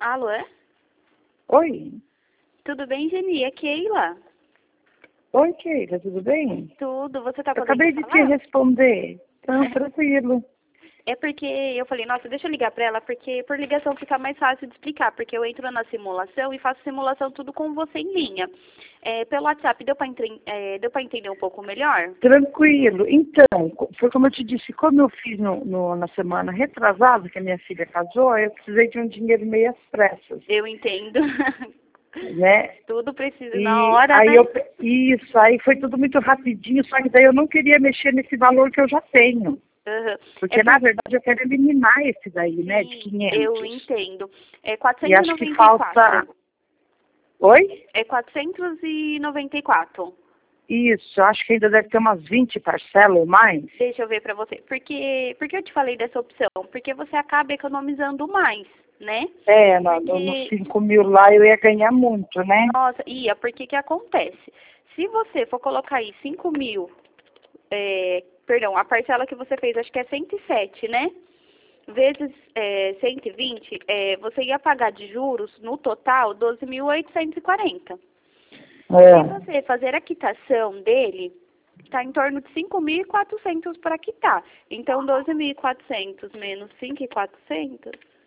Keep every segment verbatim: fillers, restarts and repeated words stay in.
Alô? Oi. Tudo bem, Geni? É Keila. Oi, Keila, tudo bem? Tudo. Você tá Eu podendo acabei de te falar? responder. Então, tranquilo. É porque eu falei, nossa, deixa eu ligar pra ela, porque por ligação fica mais fácil de explicar, porque eu entro na simulação e faço simulação tudo com você em linha. É, pelo WhatsApp, deu pra, entre... é, deu pra entender um pouco melhor? Tranquilo. Então, foi como eu te disse, como eu fiz no, no- na semana retrasada, que a minha filha casou, eu precisei de um dinheiro meio às pressas, Eu entendo. né? Tudo precisa na E hora, aí né? eu, isso, aí foi tudo muito rapidinho, só que daí eu não queria mexer nesse valor que eu já tenho. Uhum. Porque, É na por... verdade, eu quero eliminar esse daí, né, de Sim, eu quinhentos. entendo. É E quatrocentos e acho que noventa e falta... quatro. Oi? É quatrocentos e noventa e quatro. Isso, acho que ainda deve ter umas vinte parcelas ou mais. Deixa eu ver pra você. Porque, porque eu te falei dessa opção? Porque você acaba economizando mais, né? É, no, no, nos Porque, cinco mil lá eu ia ganhar muito, né? nossa, ia, porque que acontece? Se você for colocar aí cinco mil, é, perdão, a parcela que você fez, acho que é cento e sete, né? Vezes é, cento e vinte, é, você ia pagar de juros, no total, doze mil oitocentos e quarenta. Se É. você fazer a quitação dele, está em torno de cinco mil e quatrocentos para quitar. Então, doze mil e quatrocentos menos cinco mil e quatrocentos,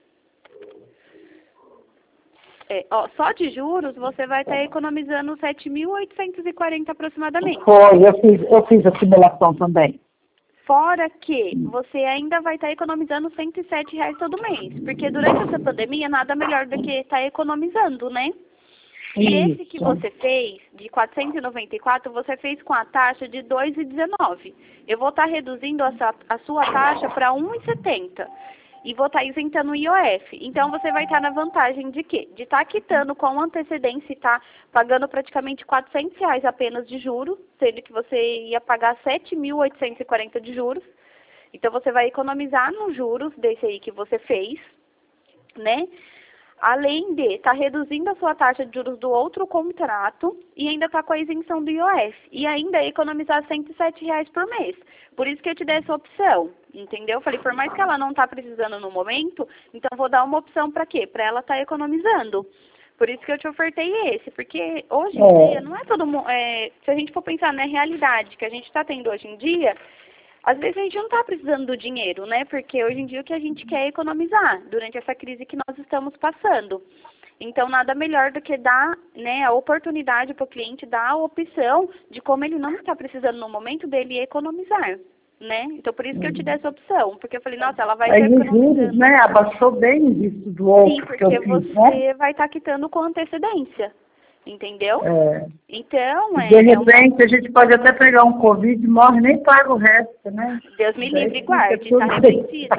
é, ó, só de juros você vai estar economizando sete mil oitocentos e quarenta aproximadamente. Foi, eu fiz, eu fiz a simulação também. Fora que você ainda vai estar economizando cento e sete reais todo mês. Porque durante essa pandemia, nada melhor do que estar economizando, né? E esse que Isso. você fez, de quatrocentos e noventa e quatro, você fez com a taxa de dois vírgula dezenove. Eu vou estar reduzindo a sua, a sua taxa para um vírgula setenta. E vou estar isentando o I O F. Então, você vai estar na vantagem de quê? De estar quitando com antecedência e estar pagando praticamente quatrocentos reais apenas de juros, sendo que você ia pagar sete mil oitocentos e quarenta de juros. Então, você vai economizar nos juros desse aí que você fez, né? Além de estar tá reduzindo a sua taxa de juros do outro contrato e ainda está com a isenção do I O F. E ainda economizar cento e sete reais por mês. Por isso que eu te dei essa opção, entendeu? Eu falei, por mais que ela não está precisando no momento, então vou dar uma opção para quê? Para ela estar tá economizando. Por isso que eu te ofertei esse, porque hoje em É. dia não é todo mundo... É, se a gente for pensar na realidade que a gente está tendo hoje em dia, às vezes a gente não está precisando do dinheiro, né? Porque hoje em dia o que a gente quer é economizar durante essa crise que nós estamos passando. Então, nada melhor do que dar, né, a oportunidade para o cliente, dar a opção de como ele não está precisando no momento dele economizar, né? Então, por isso que eu te dei essa opção. Porque eu falei, nossa, ela vai Aí estar os juros, economizando. né, abaixou bem disso do Sim, outro que eu porque fiz, né? você vai estar quitando com antecedência, entendeu? É. Então, E de é, é uma... repente a gente pode até pegar um Covid e morre, nem paga o resto, né? Deus me Daí livre e fica guarde, tudo tá bem. repreendido.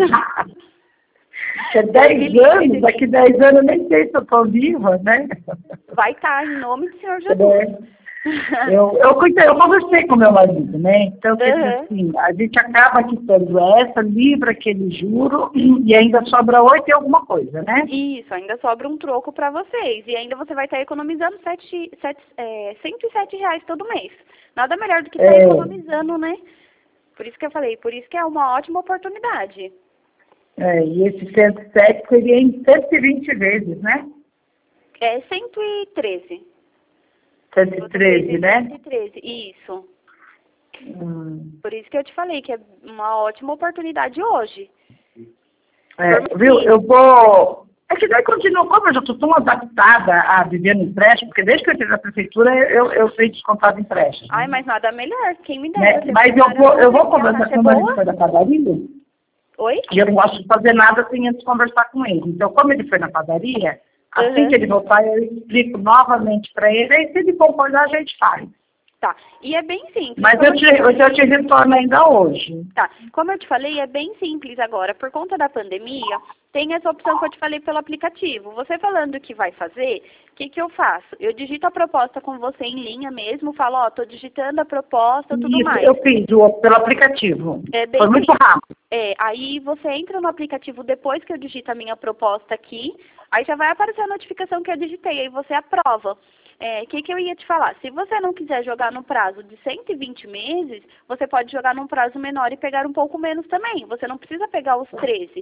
É Deus me dez livre, anos, Geni. daqui dez anos eu nem sei se eu estou viva, né? Vai estar, em nome do Senhor Jesus. É. Eu, eu, cuidei, eu conversei com meu marido, né? Então, quer dizer Uhum. assim, a gente acaba quitando essa, livra aquele juro e ainda sobra oito e alguma coisa, né? Isso, ainda sobra um troco para vocês. E ainda você vai estar economizando sete, sete, é, cento e sete reais todo mês. Nada melhor do que estar É, economizando, né? Por isso que eu falei, por isso que é uma ótima oportunidade. é, e esse cento e sete seria em cento e vinte vezes, né? É cento e treze. cento e Você fez treze, em né? cento e treze, isso. Hum. Por isso que eu te falei que é uma ótima oportunidade hoje. É, Por viu, que? eu vou... É que daí continua, como eu já estou tão adaptada a viver no empréstimo, porque desde que eu entrei na prefeitura eu, eu fui descontado empréstimo, Ai, mas nada melhor. Quem me né? dera ser Mas eu funcionária vou, eu pública vou e a conversar taxa é com ele, boa. foi da padaria, Oi? e eu não gosto de fazer nada sem antes conversar com ele. Então, como ele foi na padaria, assim Uhum. que ele voltar, eu explico novamente para ele, aí se ele concordar, a gente faz. Tá. E é bem simples. Mas Como eu eu te, te eu falei, te retorno ainda hoje. tá. Como eu te falei, é bem simples agora. Por conta da pandemia, tem essa opção que eu te falei pelo aplicativo. Você falando que vai fazer, o que, que eu faço? Eu digito a proposta com você em linha mesmo, falo, ó, tô digitando a proposta, tudo Isso, mais. eu fiz o, pelo aplicativo. É bem Foi muito simples. rápido. É, aí você entra no aplicativo depois que eu digito a minha proposta aqui, aí já vai aparecer a notificação que eu digitei, aí você aprova. O é, que, que eu ia te falar? Se você não quiser jogar no prazo de cento e vinte meses, você pode jogar num prazo menor e pegar um pouco menos também. Você não precisa pegar os treze.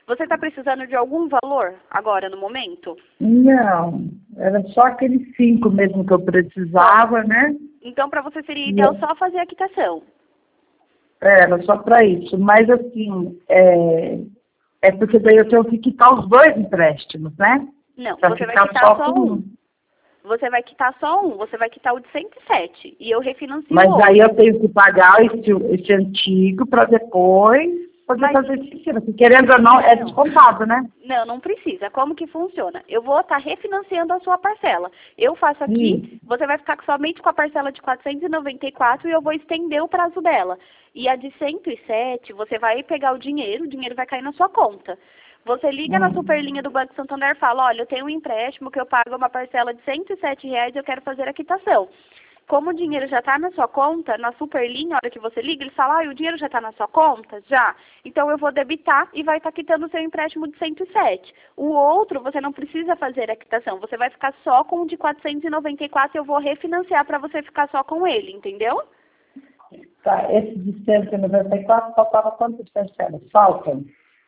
Você está precisando de algum valor agora, no momento? Não, era só aqueles cinco mesmo que eu precisava, né? Então, para você seria ideal só fazer a quitação. Era só para isso. Mas, assim, é, é porque daí eu tenho que quitar os dois empréstimos, né? Não, pra você vai ficar quitar só só com um. Você vai quitar só um, você vai quitar o de cento e sete. E eu refinancio Mas o outro. aí eu tenho que pagar esse, esse antigo para depois poder Mas- fazer esse pequeno. Porque querendo ou não, é Não. descontado, né? Não, não precisa. Como que funciona? Eu vou estar refinanciando a sua parcela. Eu faço aqui, você vai ficar somente com a parcela de quatrocentos e noventa e quatro e eu vou estender o prazo dela. E a de cento e sete, você vai pegar o dinheiro, o dinheiro vai cair na sua conta. Você liga na Hum. Superlinha do Banco Santander e fala, olha, eu tenho um empréstimo que eu pago uma parcela de cento e sete reais e eu quero fazer a quitação. Como o dinheiro já está na sua conta, na Superlinha, a hora que você liga, eles falam, ah, o dinheiro já está na sua conta? Já. Então eu vou debitar e vai estar tá quitando o seu empréstimo de cento e sete. O outro, você não precisa fazer a quitação, você vai ficar só com o de quatrocentos e noventa e quatro e eu vou refinanciar para você ficar só com ele, entendeu? Tá, esse de cento e noventa e quatro faltava quantas parcelas? Faltam?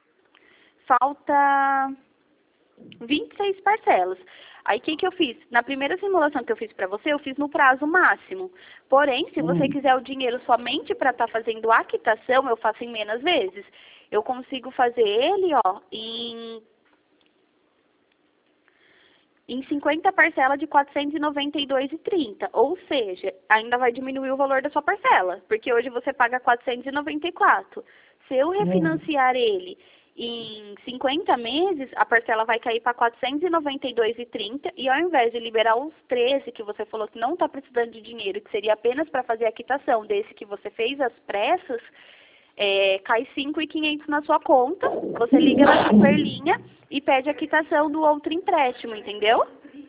Falta vinte e seis parcelas. Aí o que, que eu fiz? Na primeira simulação que eu fiz para você, eu fiz no prazo máximo. Porém, se você Hum. quiser o dinheiro somente para estar fazendo a quitação, eu faço em menos vezes. Eu consigo fazer ele, ó, em, em cinquenta parcelas de quatrocentos e noventa e dois reais e trinta centavos. Ou seja, ainda vai diminuir o valor da sua parcela. Porque hoje você paga quatrocentos e noventa e quatro reais. Se eu refinanciar ele em cinquenta meses, a parcela vai cair para quatrocentos e noventa e dois reais e trinta centavos e ao invés de liberar os treze que você falou que não está precisando de dinheiro, que seria apenas para fazer a quitação desse que você fez às pressas, é, cai cinco mil e quinhentos na sua conta, você liga na Superlinha e pede a quitação do outro empréstimo, entendeu?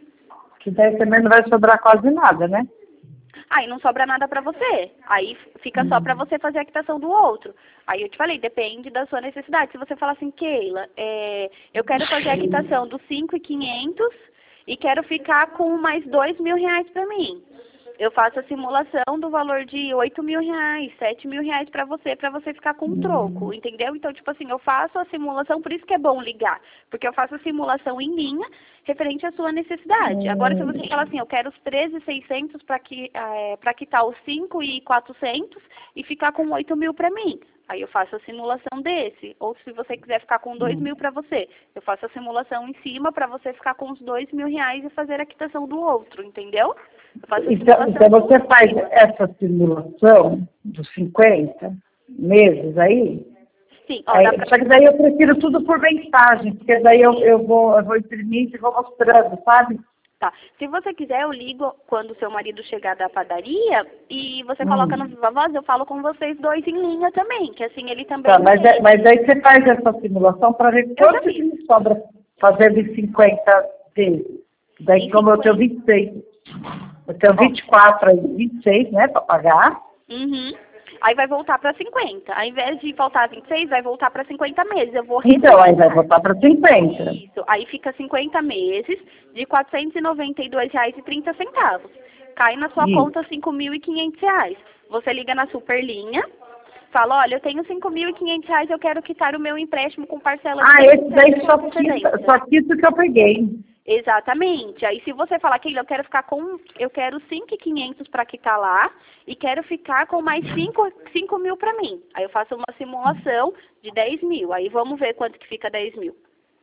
Que daí também não vai sobrar quase nada, né? Aí não sobra nada para você. Aí fica só para você fazer a quitação do outro. Aí eu te falei, depende da sua necessidade. Se você falar assim, Keila, é, eu quero fazer a quitação dos cinco mil e quinhentos e quero ficar com mais dois mil reais para mim. Eu faço a simulação do valor de oito mil reais, sete mil reais para você, para você ficar com um troco, entendeu? Então, tipo assim, eu faço a simulação, por isso que é bom ligar, porque eu faço a simulação em linha, referente à sua necessidade. Agora, se você fala assim, eu quero os treze mil e seiscentos para que, é, para quitar os cinco mil e quatrocentos e ficar com oito mil para mim. Aí eu faço a simulação desse. Ou se você quiser ficar com dois mil para você, eu faço a simulação em cima para você ficar com os dois mil reais e fazer a quitação do outro, entendeu? Eu faço a Então, então você faz essa simulação dos cinquenta meses aí? Sim, ó, Aí, dá pra... Só que daí eu prefiro tudo por mensagem, porque daí eu, eu, vou, eu vou imprimir e vou mostrando, sabe? Tá. Se você quiser, eu ligo quando o seu marido chegar da padaria e você Hum. coloca no Viva Voz, eu falo com vocês dois em linha também, que assim ele também... Tá, mas, tem. é, mas aí você faz essa simulação para ver já quanto fiz. que me sobra fazendo em cinquenta vezes. Daí, Em como eu tenho cinquenta. vinte e seis, eu tenho vinte e quatro aí, vinte e seis, né, para pagar. Uhum. Aí vai voltar para cinquenta. Ao invés de faltar vinte e seis, vai voltar para cinquenta meses. Eu vou Então, aí vai refinanciar. voltar para cinquenta. Isso. Aí fica cinquenta meses de quatrocentos e noventa e dois reais e trinta centavos. Cai na sua Isso. conta cinco mil e quinhentos reais. Você liga na Superlinha, fala, olha, eu tenho cinco mil e quinhentos reais, eu quero quitar o meu empréstimo com parcela de Ah, esse daí cento e só sete reais e quita, setenta. só quita o que eu peguei. Exatamente. Aí se você falar que eu quero ficar com, eu quero cinco mil e quinhentos para quitar lá e quero ficar com mais cinco mil para mim. Aí eu faço uma simulação de dez mil. Aí vamos ver quanto que fica dez mil.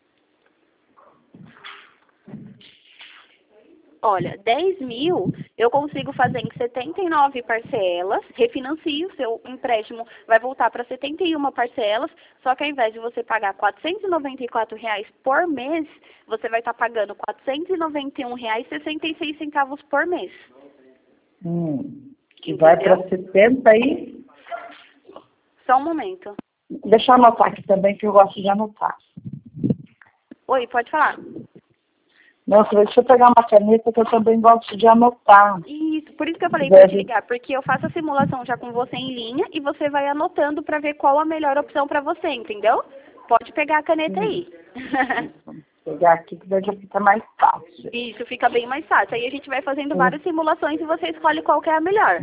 Olha, dez mil eu consigo fazer em setenta e nove parcelas, refinancio, seu empréstimo vai voltar para setenta e uma parcelas, só que ao invés de você pagar quatrocentos e noventa e quatro reais por mês, você vai estar pagando quatrocentos e noventa e um reais e sessenta e seis centavos por mês. Hum, que Entendeu? vai para setenta aí. Só um momento. Deixa eu anotar aqui também, que eu gosto de anotar. Oi, pode falar. Nossa, deixa eu pegar uma caneta que eu também gosto de anotar. Isso, por isso que eu falei para te ligar, porque eu faço a simulação já com você em linha e você vai anotando para ver qual a melhor opção para você, entendeu? Pode pegar a caneta aí. Vou pegar aqui que daí já fica mais fácil. Isso, fica bem mais fácil. Aí a gente vai fazendo várias simulações e você escolhe qual que é a melhor.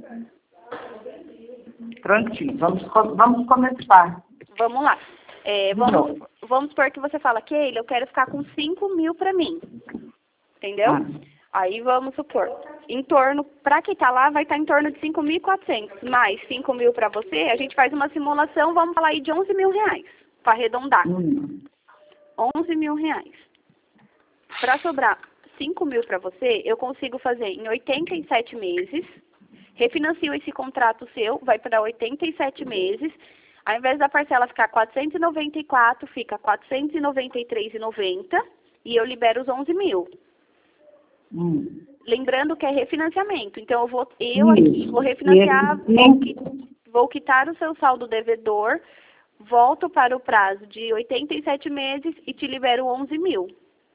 Prontinho, vamos, vamos começar. Vamos lá. É, vamos, vamos supor que você fala, Keila, eu quero ficar com cinco mil para mim. Entendeu? Ah. Aí vamos supor, em torno, para quem tá lá, vai estar em torno de cinco mil e quatrocentos, mais cinco mil para você, a gente faz uma simulação, vamos falar aí de onze mil reais, para arredondar. Hum. onze mil reais. Para sobrar cinco mil para você, eu consigo fazer em oitenta e sete meses, refinancio esse contrato seu, vai para oitenta e sete meses, ao invés da parcela ficar quatrocentos e noventa e quatro, fica quatrocentos e noventa e três reais e noventa centavos e eu libero os onze mil. Hum. Lembrando que é refinanciamento, então eu vou eu aqui vou refinanciar, Esse... vou, qui- vou quitar o seu saldo devedor, volto para o prazo de oitenta e sete meses e te libero onze mil.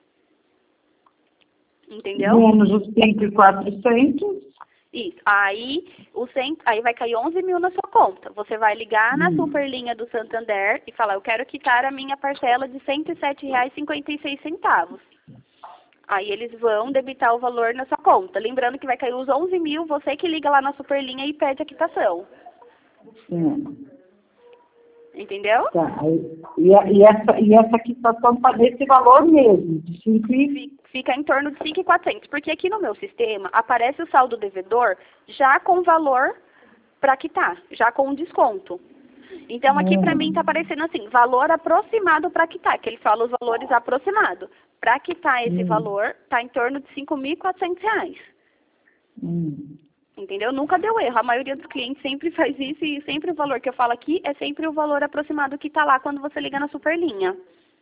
Entendeu? Menos os cinco mil e quatrocentos. Isso. Aí, o cem, aí vai cair onze mil na sua conta. Você vai ligar na Hum. Superlinha do Santander e falar, eu quero quitar a minha parcela de cento e sete reais e cinquenta e seis centavos. Aí eles vão debitar o valor na sua conta. Lembrando que vai cair os onze mil, você que liga lá na Superlinha e pede a quitação. Sim. Entendeu? Tá. E, a- e, essa, e essa quitação está nesse valor mesmo, de cinco e... Fi- Fica em torno de cinco mil e quatrocentos, porque aqui no meu sistema aparece o saldo devedor já com valor para quitar, já com desconto. Então aqui para mim está aparecendo assim, valor aproximado para quitar, que ele fala os valores aproximados. Para quitar esse Hum. valor, está em torno de cinco mil e quatrocentos reais. Hum. Entendeu? Nunca deu erro. A maioria dos clientes sempre faz isso e sempre o valor que eu falo aqui é sempre o valor aproximado que está lá quando você liga na Superlinha.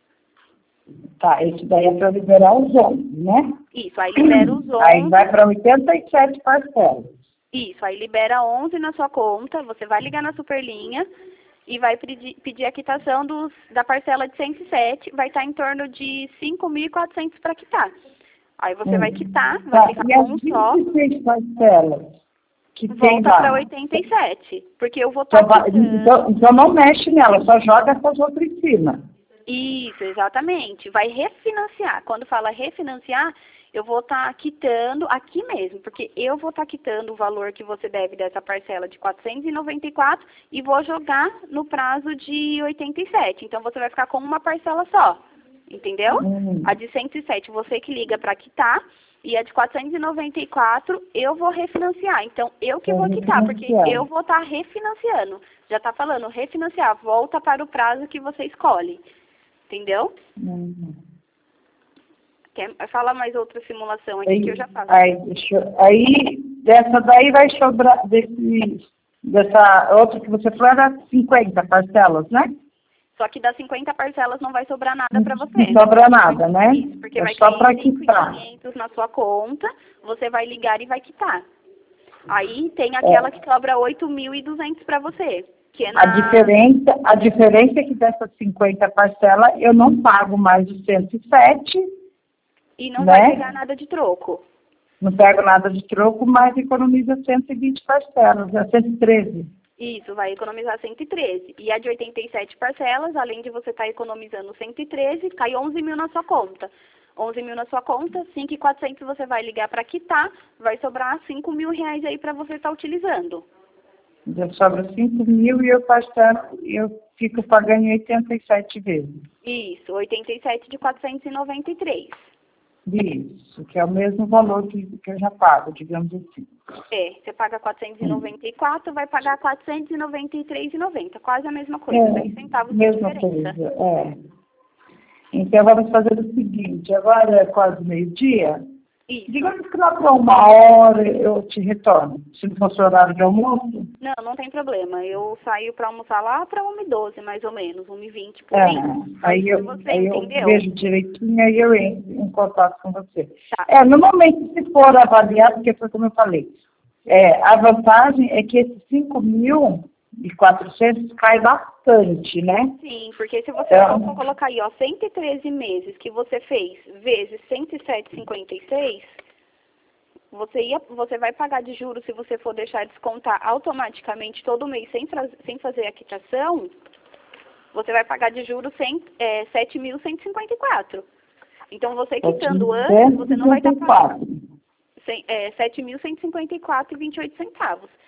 Tá, esse daí é para liberar os onze, né? Isso, aí libera os onze. Aí vai para oitenta e sete parcelas. Isso, aí libera onze na sua conta, você vai ligar na Superlinha e vai pedir, pedir a quitação dos, da parcela de cento e sete, vai estar em torno de cinco mil e quatrocentos para quitar. Aí você vai quitar, vai Tá, ficar e com as um só, vinte e seis parcelas que tem volta lá? para oitenta e sete, porque eu vou Só estar vai- quitando. então, então não mexe nela, só joga essas outras em cima. Isso, exatamente. Vai refinanciar. Quando fala refinanciar, eu vou estar quitando aqui mesmo, porque eu vou estar quitando o valor que você deve dessa parcela de quatrocentos e noventa e quatro e vou jogar no prazo de oitenta e sete. Então você vai ficar com uma parcela só, entendeu? Hum. A de cento e sete você que liga para quitar e a de quatrocentos e noventa e quatro eu vou refinanciar. Então eu que Vai vou quitar, porque refinanciar. eu vou estar refinanciando. Já está falando refinanciar, volta para o prazo que você escolhe. Entendeu? Hum. Quer falar mais outra simulação aqui Aí, que eu já faço. aí, deixa eu- aí, dessa daí vai sobrar, desse, dessa outra que você falou era cinquenta parcelas, né? Só que das cinquenta parcelas não vai sobrar nada para você. Não sobra nada, né? Isso, porque É vai só para cair cinco mil e quitar. quinhentos na sua conta, você vai ligar e vai quitar. Aí tem aquela É. que sobra oito mil e duzentos para você, que é na... A diferença, a diferença é que dessas cinquenta parcelas eu não pago mais os cento e sete, E não né? vai pegar nada de troco. Não pego nada de troco, mas economiza cento e vinte parcelas, é cento e treze. Isso, vai economizar cento e treze. E a de oitenta e sete parcelas, além de você estar economizando cento e treze, cai onze mil na sua conta. onze mil na sua conta, cinco mil e quatrocentos você vai ligar para quitar, vai sobrar cinco mil reais aí para você estar utilizando. Já sobra cinco mil e eu parcelo, eu fico pagando em oitenta e sete vezes. Isso, oitenta e sete de quatrocentos e noventa e três. Isso, que é o mesmo valor que, que eu já pago, digamos assim. É, você paga quatrocentos e noventa e quatro, vai pagar quatrocentos e noventa e três reais e noventa centavos, quase a mesma coisa, É, dez centavos de mesma diferença. coisa, é. Então vamos fazer o seguinte, agora é quase meio-dia, Isso. digamos que lá para uma hora eu te retorno, se não fosse horário de almoço. Não, não tem problema. Eu saio para almoçar lá para uma e doze, mais ou menos, uma e vinte por É, aí. aí Se eu, você aí eu entendeu? vejo direitinho, aí eu entro em contato com você. Tá. É, no momento, se for avaliar, porque foi como eu falei, é, a vantagem é que esses cinco mil e quatrocentos cai bastante, né? Sim, porque se você Então- for colocar aí, ó, cento e treze meses que você fez vezes cento e sete vírgula cinquenta e seis, você, ia, você vai pagar de juros se você for deixar descontar automaticamente todo mês sem, faz- sem fazer a quitação, você vai pagar de juros cem, é, sete mil cento e cinquenta e quatro. Então, você quitando antes, você não vai estar pagando cem- é, sete mil cento e cinquenta e quatro reais e vinte e oito centavos.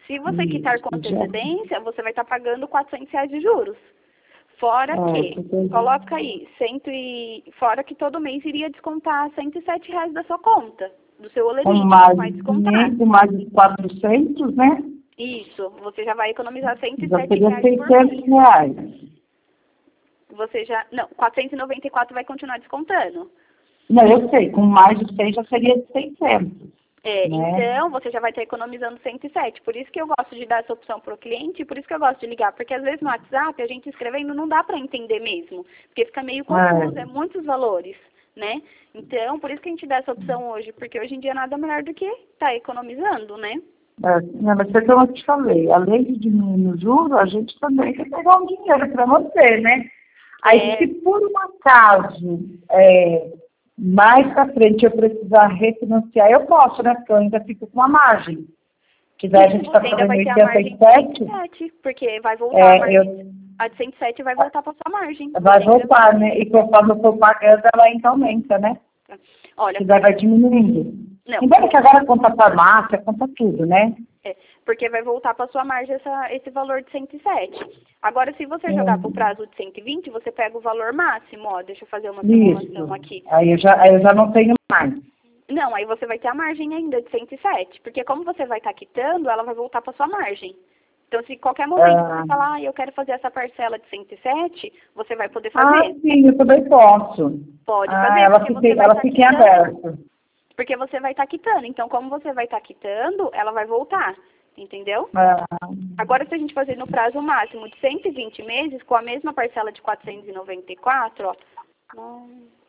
Se você Isso, quitar com já. antecedência, você vai estar pagando quatrocentos reais de juros. Fora Ah, que, entendi. coloca aí, cento e, fora que todo mês iria descontar cento e sete reais da sua conta, do seu Com olerite, mais vai de descontar. quinhentos, mais de quatrocentos, né? Isso, você já vai economizar cento e Já sete seria reais por seiscentos mês. reais. Você já, não, quatrocentos e noventa e quatro vai continuar descontando. Não, eu sei, com mais de cem já seria seiscentos. É, Né? então, você já vai estar economizando cento e sete. Por isso que eu gosto de dar essa opção para o cliente, e por isso que eu gosto de ligar. Porque às vezes no WhatsApp, a gente escrevendo não dá para entender mesmo. Porque fica meio confuso, É. é muitos valores, né? Então, por isso que a gente dá essa opção hoje. Porque hoje em dia nada melhor do que estar economizando, né? É, não, mas foi como eu te falei, além de diminuir o juro, a gente também quer pegar um dinheiro para você, né? Aí, É, se por um acaso, é, mais para frente eu precisar refinanciar, eu posso, né? Porque eu ainda fico com uma margem. Que daí a isso, gente está você ainda falando vai em ter a margem de cento oitenta e e sete, sete. Porque vai voltar a é, margem. eu, A de cento e sete vai voltar para sua margem. vai Você ainda voltar, né? E conforme eu for pagando, ela ainda aumenta, né? Olha, Que daí vai diminuindo. não, Embora que agora conta farmácia, conta tudo, né? é, porque vai voltar para sua margem essa, esse valor de cento e sete. Agora, se você Hum. jogar para o prazo de cento e vinte, você pega o valor máximo, ó, deixa eu fazer uma simulação Isso. aqui. Aí eu já, aí eu já não tenho mais. Não, aí você vai ter a margem ainda de cento e sete, porque como você vai estar quitando, ela vai voltar para sua margem. Então, se qualquer momento Ah, você falar, ah, eu quero fazer essa parcela de cento e sete, você vai poder ah, fazer. sim, eu também posso. Pode Ah, fazer, ela porque fica, você vai ela estar fica em quitando. aberto. Porque você vai estar quitando. Então, como você vai estar quitando, ela vai voltar. Entendeu? Ah, Agora, se a gente fazer no prazo máximo de cento e vinte meses, com a mesma parcela de quatrocentos e noventa e quatro, ó,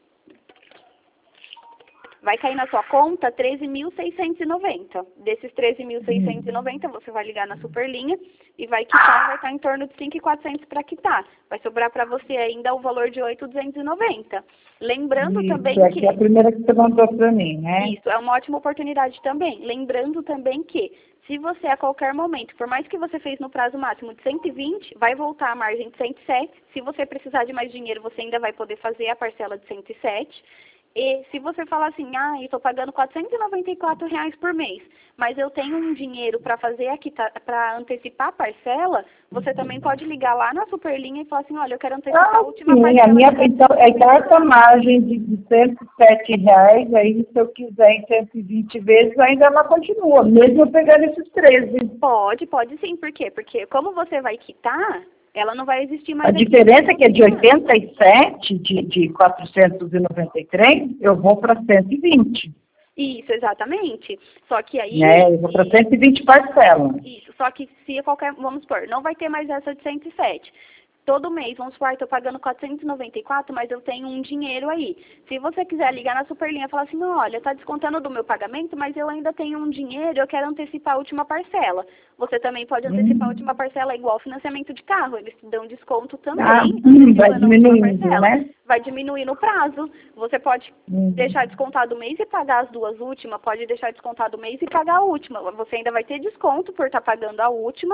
vai cair na sua conta treze mil seiscentos e noventa. Desses treze mil seiscentos e noventa, você vai ligar na Superlinha e vai quitar, vai estar em torno de cinco mil e quatrocentos para quitar. Vai sobrar para você ainda o valor de oito mil duzentos e noventa. Lembrando isso, também é que... que é a primeira que você mandou para mim, né? Isso, é uma ótima oportunidade também. Lembrando também que, se você a qualquer momento, por mais que você fez no prazo máximo de cento e vinte, vai voltar a margem de cento e sete. Se você precisar de mais dinheiro, você ainda vai poder fazer a parcela de cento e sete. E se você falar assim, ah, eu estou pagando quatrocentos e noventa e quatro reais por mês, mas eu tenho um dinheiro para fazer aqui, para antecipar a parcela, você também pode ligar lá na Superlinha e falar assim, olha, eu quero antecipar Ah, a última sim, parcela. a minha, de então, então essa margem de, de cento e sete reais, aí se eu quiser em cento e vinte vezes, ainda ela continua, mesmo eu pegando esses treze. Pode, pode sim. Por quê? Porque como você vai quitar, ela não vai existir mais A aqui. diferença é que é de oitenta e sete, de, de quatrocentos e noventa e três, eu vou para cento e vinte. Isso, exatamente. Só que aí... Né? Eu vou para cento e vinte parcelas. Isso, só que se qualquer... Vamos supor, não vai ter mais essa de cento e sete. Todo mês, vamos supor, estou pagando quatrocentos e noventa e quatro, mas eu tenho um dinheiro aí. Se você quiser ligar na Superlinha e falar assim, olha, está descontando do meu pagamento, mas eu ainda tenho um dinheiro, eu quero antecipar a última parcela. Você também pode antecipar a última parcela igual financiamento de carro. Eles te dão desconto também, Ah, antecipando vai a última diminuindo, parcela. né? Vai diminuir no prazo. Você pode Hum. deixar descontado o mês e pagar as duas últimas, pode deixar descontado o mês e pagar a última. Você ainda vai ter desconto por estar pagando a última,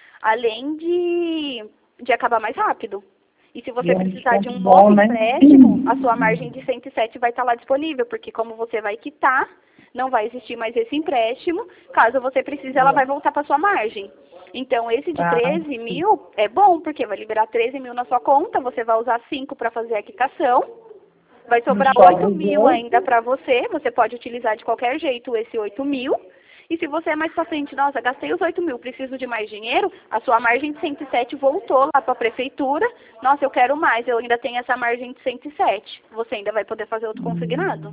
além de, de acabar mais rápido. E se você E é um precisar de um desconto bom, novo né? empréstimo, a sua margem de cento e sete vai estar lá disponível, porque como você vai quitar, não vai existir mais esse empréstimo. Caso você precise, ela vai voltar para sua margem. Então, esse de Ah, treze mil é bom, porque vai liberar treze mil na sua conta, você vai usar cinco para fazer a quitação, vai sobrar oito mil ainda para você, você pode utilizar de qualquer jeito esse oito mil. E se você é mais paciente, nossa, gastei os oito mil, preciso de mais dinheiro, a sua margem de cento e sete voltou lá para a prefeitura. Nossa, eu quero mais, eu ainda tenho essa margem de cento e sete. Você ainda vai poder fazer outro consignado.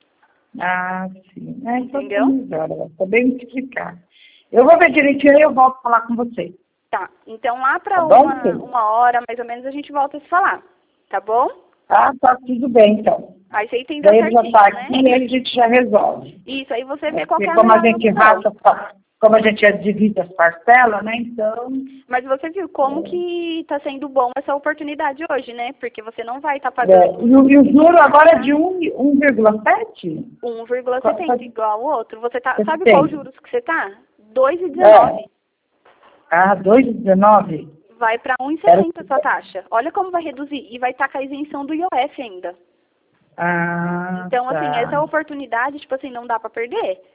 Ah, sim. É, então, entendeu? Está bem explicado. Eu vou ver direitinho e eu volto a falar com você. Tá, então lá para Tá bom, uma, filho? uma hora, mais ou menos, a gente volta a se falar. Tá bom? Ah, tá tudo bem, então. Aí você entendeu Daí ele já certinho, está né? aqui e aí a gente já resolve. Isso, aí você É, vê qual que porque é a como a melhor gente opção. racha, como a gente divide as parcelas, né? Então. Mas você viu como que está sendo bom essa oportunidade hoje, né? Porque você não vai estar tá É, pagando e, o, e o juro agora é de um vírgula sete? um vírgula setenta igual ao outro. Você tá, sabe setenta. qual juros que você tá? dois vírgula dezenove. É. Ah, dois vírgula dezenove? Vai para um vírgula setenta a sua taxa. Olha como vai reduzir. E vai estar com a isenção do I O F ainda. Ah, Então, tá. assim, essa oportunidade, tipo assim, não dá para perder.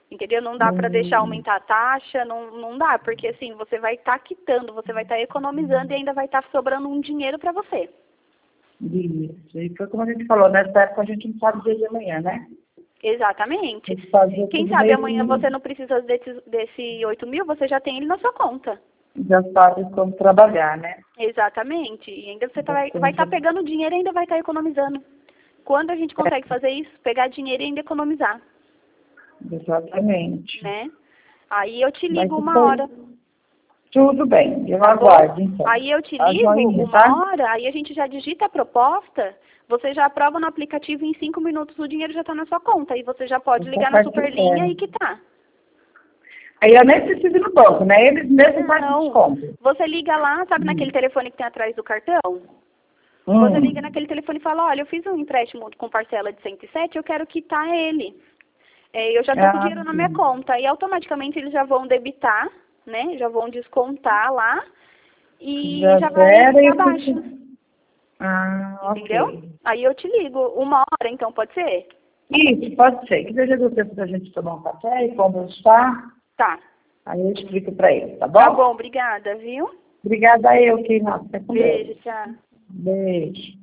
Entendeu? Não dá para Hum. deixar aumentar a taxa, não, não dá, porque assim, você vai estar tá quitando, você vai estar tá economizando e ainda vai estar tá sobrando um dinheiro para você. Isso. E foi como a gente falou, nessa época a gente não sabe o dia de amanhã, né? Exatamente. Quem Tudo sabe meio amanhã que você não precisa desse, desse oito mil, você já tem ele na sua conta. já sabe como trabalhar, né? Exatamente. E ainda você tá, vai estar Bastante. tá pegando dinheiro e ainda vai estar tá economizando. Quando a gente consegue fazer isso, pegar dinheiro e ainda economizar, Exatamente. né? Aí eu te Mas ligo uma foi hora. tudo bem, eu Tá bom? aguardo, então. Aí eu te Tá ligo joinha, uma tá? hora, aí a gente já digita a proposta, você já aprova no aplicativo e em cinco minutos o dinheiro já está na sua conta. E você já pode Essa ligar na parte Superlinha é. e quitar. Aí eu nem preciso ir no banco, né? Eles mesmos fazem Não, desconto. você liga lá, sabe Hum. naquele telefone que tem atrás do cartão? Hum. Você liga naquele telefone e fala, olha, eu fiz um empréstimo com parcela de cento e sete, eu quero quitar ele. É, eu já estou com o Ah, dinheiro na sim. minha conta. E automaticamente eles já vão debitar, né? Já vão descontar lá e Já já vai zero e para eu baixo. preciso. Ah, Entendeu? ok. Aí eu te ligo. Uma hora, então, pode ser? Isso, pode ser. Que seja do tempo da gente tomar um café e conversar. Tá. Aí eu explico pra ele, tá bom? Tá bom, obrigada, viu? Obrigada a eu, que não. Beijo, tchau. Beijo.